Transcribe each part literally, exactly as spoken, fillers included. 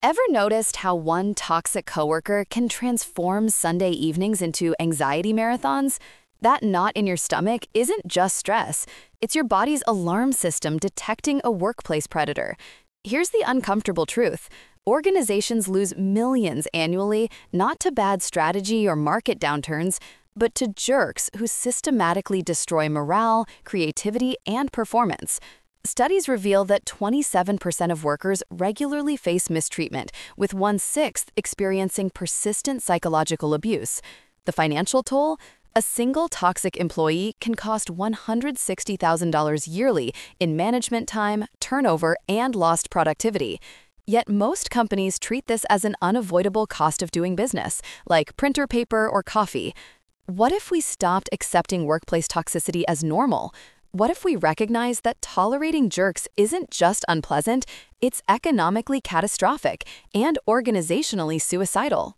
Ever noticed how one toxic coworker can transform Sunday evenings into anxiety marathons? That knot in your stomach isn't just stress. It's your body's alarm system detecting a workplace predator. Here's the uncomfortable truth. Organizations lose millions annually, not to bad strategy or market downturns, but to jerks who systematically destroy morale, creativity, and performance. Studies reveal that twenty-seven percent of workers regularly face mistreatment, with one-sixth experiencing persistent psychological abuse. The financial toll? A single toxic employee can cost one hundred sixty thousand dollars yearly in management time, turnover, and lost productivity. Yet most companies treat this as an unavoidable cost of doing business, like printer paper or coffee. What if we stopped accepting workplace toxicity as normal? What if we recognize that tolerating jerks isn't just unpleasant, it's economically catastrophic and organizationally suicidal?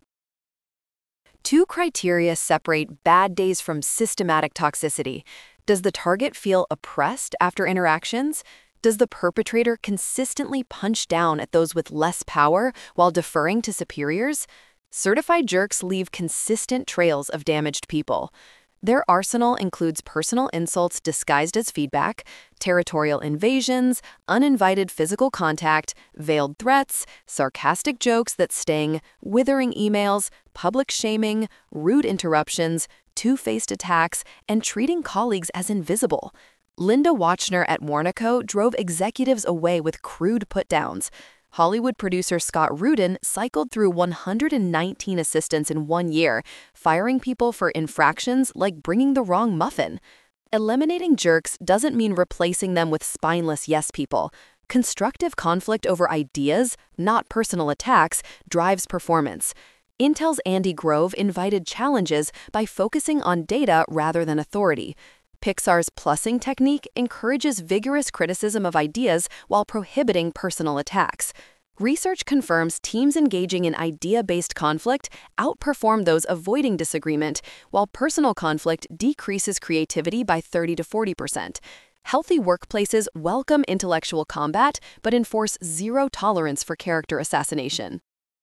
Two criteria separate bad days from systematic toxicity. Does the target feel oppressed after interactions? Does the perpetrator consistently punch down at those with less power while deferring to superiors? Certified jerks leave consistent trails of damaged people. Their arsenal includes personal insults disguised as feedback, territorial invasions, uninvited physical contact, veiled threats, sarcastic jokes that sting, withering emails, public shaming, rude interruptions, two-faced attacks, and treating colleagues as invisible. Linda Wachner at Warnaco drove executives away with crude put-downs. Hollywood producer Scott Rudin cycled through one hundred nineteen assistants in one year, firing people for infractions like bringing the wrong muffin. Eliminating jerks doesn't mean replacing them with spineless yes people. Constructive conflict over ideas, not personal attacks, drives performance. Intel's Andy Grove invited challenges by focusing on data rather than authority. Pixar's plussing technique encourages vigorous criticism of ideas while prohibiting personal attacks. Research confirms teams engaging in idea-based conflict outperform those avoiding disagreement, while personal conflict decreases creativity by thirty to forty percent. Healthy workplaces welcome intellectual combat but enforce zero tolerance for character assassination.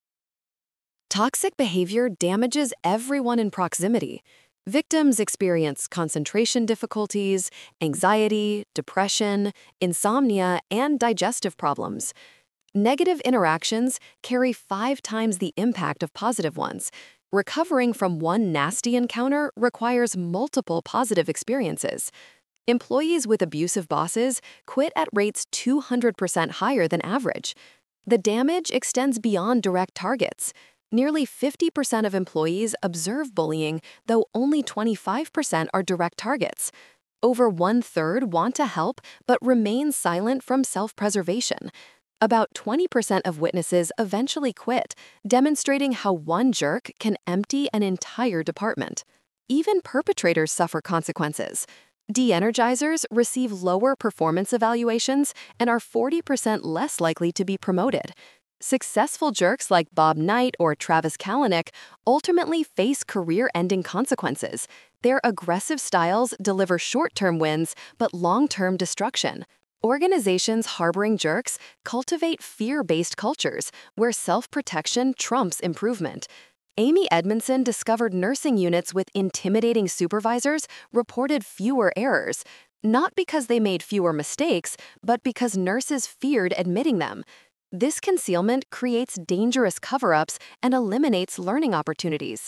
Toxic behavior damages everyone in proximity. Victims experience concentration difficulties, anxiety, depression, insomnia, and digestive problems. Negative interactions carry five times the impact of positive ones. Recovering from one nasty encounter requires multiple positive experiences. Employees with abusive bosses quit at rates two hundred percent higher than average. The damage extends beyond direct targets. Nearly fifty percent of employees observe bullying, though only twenty-five percent are direct targets. Over one-third want to help but remain silent from self-preservation. About twenty percent of witnesses eventually quit, demonstrating how one jerk can empty an entire department. Even perpetrators suffer consequences. De-energizers receive lower performance evaluations and are forty percent less likely to be promoted. Successful jerks like Bob Knight or Travis Kalanick ultimately face career-ending consequences. Their aggressive styles deliver short-term wins but long-term destruction. Organizations harboring jerks cultivate fear-based cultures where self-protection trumps improvement. Amy Edmondson discovered nursing units with intimidating supervisors reported fewer errors, not because they made fewer mistakes, but because nurses feared admitting them. This concealment creates dangerous cover-ups and eliminates learning opportunities.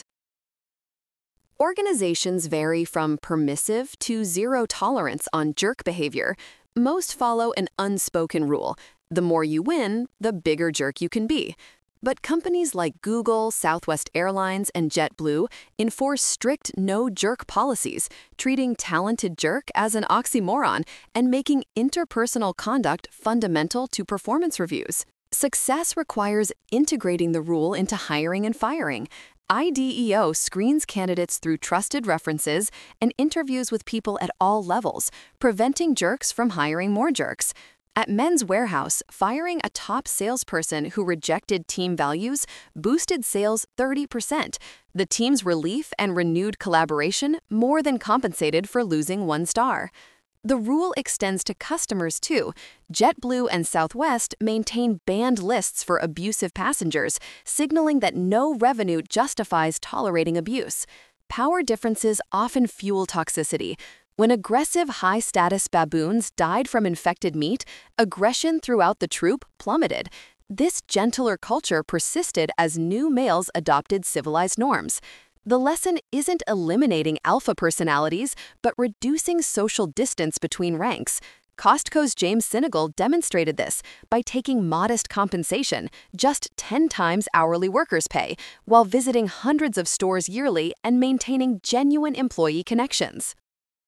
Organizations vary from permissive to zero tolerance on jerk behavior. Most follow an unspoken rule. The more you win, the bigger jerk you can be. But companies like Google, Southwest Airlines, and JetBlue enforce strict no-jerk policies, treating talented jerk as an oxymoron and making interpersonal conduct fundamental to performance reviews. Success requires integrating the rule into hiring and firing. I D E O screens candidates through trusted references and interviews with people at all levels, preventing jerks from hiring more jerks. At Men's Warehouse, firing a top salesperson who rejected team values boosted sales thirty percent. The team's relief and renewed collaboration more than compensated for losing one star. The rule extends to customers too. JetBlue and Southwest maintain banned lists for abusive passengers, signaling that no revenue justifies tolerating abuse. Power differences often fuel toxicity. When aggressive high-status baboons died from infected meat, aggression throughout the troop plummeted. This gentler culture persisted as new males adopted civilized norms. The lesson isn't eliminating alpha personalities, but reducing social distance between ranks. Costco's James Sinegal demonstrated this by taking modest compensation, just ten times hourly workers' pay, while visiting hundreds of stores yearly and maintaining genuine employee connections.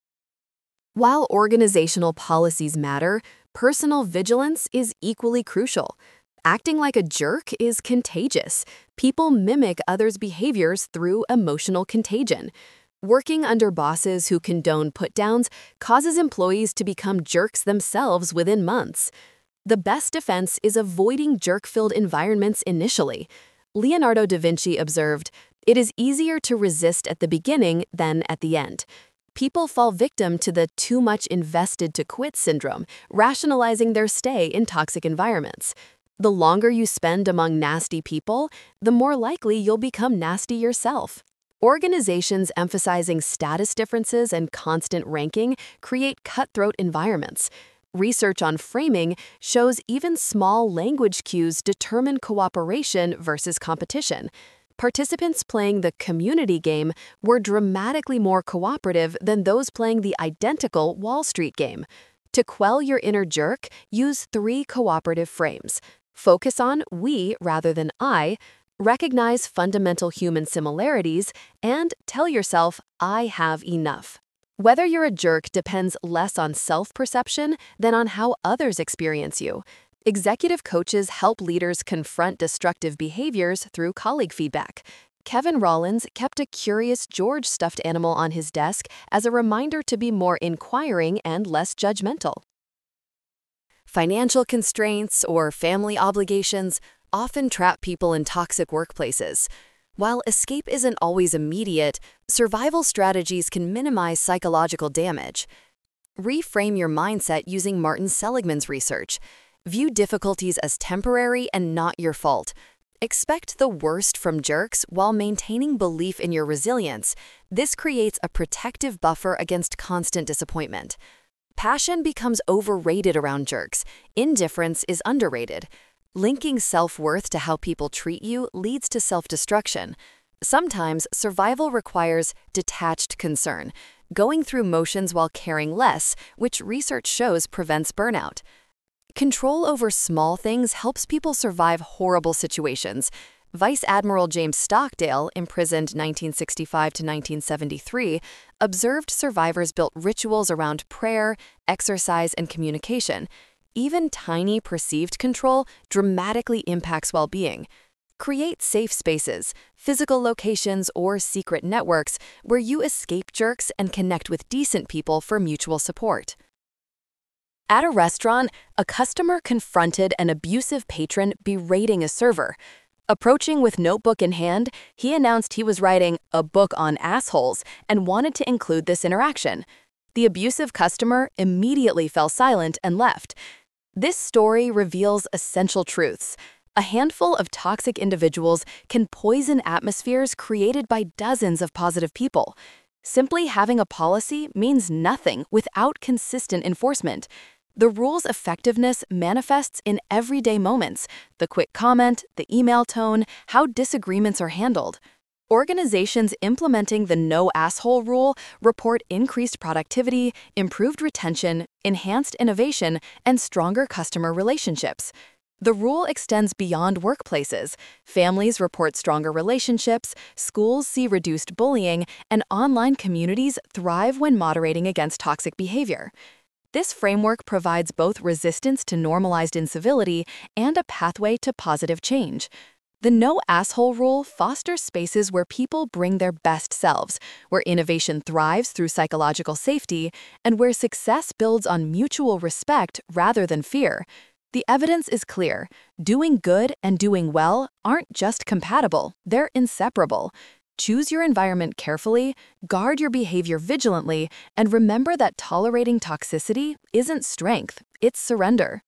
While organizational policies matter, personal vigilance is equally crucial. Acting like a jerk is contagious. People mimic others' behaviors through emotional contagion. Working under bosses who condone put-downs causes employees to become jerks themselves within months. The best defense is avoiding jerk-filled environments initially. Leonardo da Vinci observed, "It is easier to resist at the beginning than at the end." People fall victim to the too much invested to quit syndrome, rationalizing their stay in toxic environments. The longer you spend among nasty people, the more likely you'll become nasty yourself. Organizations emphasizing status differences and constant ranking create cutthroat environments. Research on framing shows even small language cues determine cooperation versus competition. Participants playing the community game were dramatically more cooperative than those playing the identical Wall Street game. To quell your inner jerk, use three cooperative frames. Focus on we rather than I, recognize fundamental human similarities, and tell yourself, I have enough. Whether you're a jerk depends less on self-perception than on how others experience you. Executive coaches help leaders confront destructive behaviors through colleague feedback. Kevin Rollins kept a curious George stuffed animal on his desk as a reminder to be more inquiring and less judgmental. Financial constraints or family obligations often trap people in toxic workplaces. While escape isn't always immediate, survival strategies can minimize psychological damage. Reframe your mindset using Martin Seligman's research. View difficulties as temporary and not your fault. Expect the worst from jerks while maintaining belief in your resilience. This creates a protective buffer against constant disappointment. Passion becomes overrated around jerks. Indifference is underrated. Linking self-worth to how people treat you leads to self-destruction. Sometimes survival requires detached concern, going through motions while caring less, which research shows prevents burnout. Control over small things helps people survive horrible situations. Vice Admiral James Stockdale, imprisoned nineteen sixty-five to nineteen seventy-three, observed survivors built rituals around prayer, exercise, and communication. Even tiny perceived control dramatically impacts well-being. Create safe spaces, physical locations, or secret networks where you escape jerks and connect with decent people for mutual support. At a restaurant, a customer confronted an abusive patron berating a server. Approaching with notebook in hand, he announced he was writing a book on assholes and wanted to include this interaction. The abusive customer immediately fell silent and left. This story reveals essential truths. A handful of toxic individuals can poison atmospheres created by dozens of positive people. Simply having a policy means nothing without consistent enforcement. The rule's effectiveness manifests in everyday moments: the quick comment, the email tone, how disagreements are handled. Organizations implementing the no asshole rule report increased productivity, improved retention, enhanced innovation, and stronger customer relationships. The rule extends beyond workplaces. Families report stronger relationships, schools see reduced bullying, and online communities thrive when moderating against toxic behavior. This framework provides both resistance to normalized incivility and a pathway to positive change. The no asshole rule fosters spaces where people bring their best selves, where innovation thrives through psychological safety, and where success builds on mutual respect rather than fear. The evidence is clear. Doing good and doing well aren't just compatible, they're inseparable. Choose your environment carefully, guard your behavior vigilantly, and remember that tolerating toxicity isn't strength, it's surrender.